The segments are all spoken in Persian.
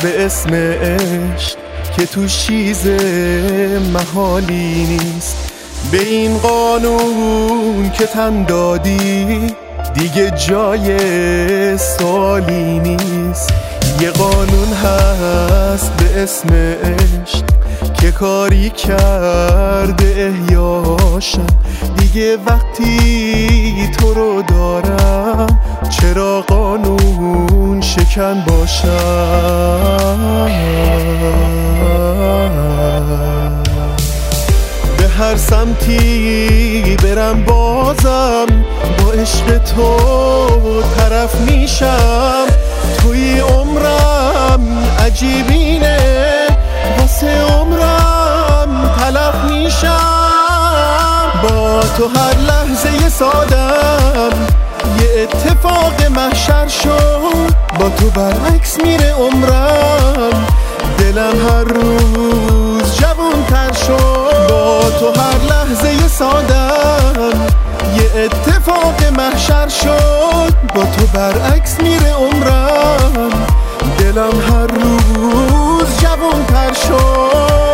به اسم عشق که تو چیز محالی نیست. به این قانون که تن دادی دیگه جای سوالی نیست. یه قانون هست به اسم عشق که کاری کرده احیاشم. دیگه وقتی تو رو دارم چرا قانون شکن باشم؟ به هر سمتی برم بازم با عشق تو طرف میشم. توی عمرم عجیبینه واسه عمرم تلف میشم. با تو هر لحظه سادم یه اتفاق محشر شد. با تو برعکس میره عمرم، دلم هر روز جوان تر شد. با تو هر لحظه سادم یه اتفاق محشر شد. با تو برعکس میره عمرم، دلم هر روز جوان تر شد.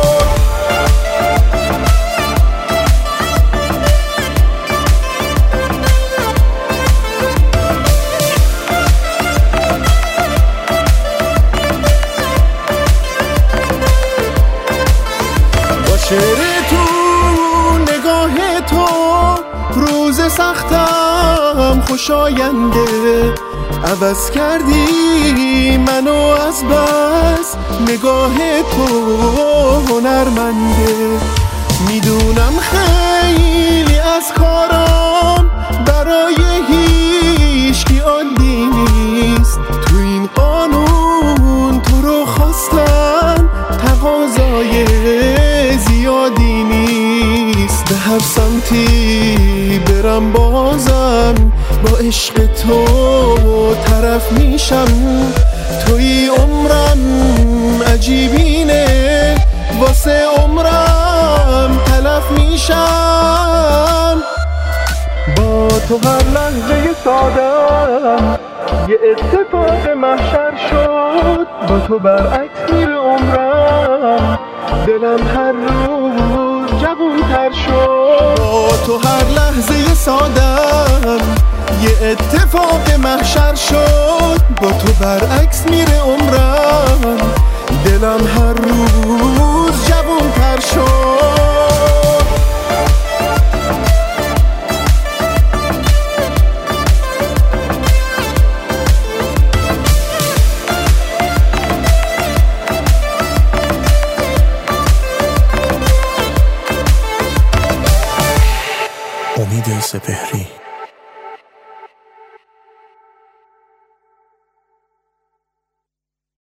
شعر تو نگاه تو روز سختم خوشاینده. عوض کردی منو از بس نگاه تو هنرمنده. میدونم خیلی از کارام برای هیچکی عادی نیست. تو این قانون تو رو خواستن تقاضای زیادی نیست. به هر سمتی برم بازم با عشق تو طرف میشم. توی عمرم عجیبینه واسه عمرم تلف میشم. با تو هر لحظه سادم یه اتفاق محشر شد. با تو برعکس میره عمرم، دلم هر روز جوان تر شد. با تو هر لحظه سادم یه اتفاق محشر شد. با تو برعکس میره عمرم، دلم هر روز جوان تر شد. امید سپهری.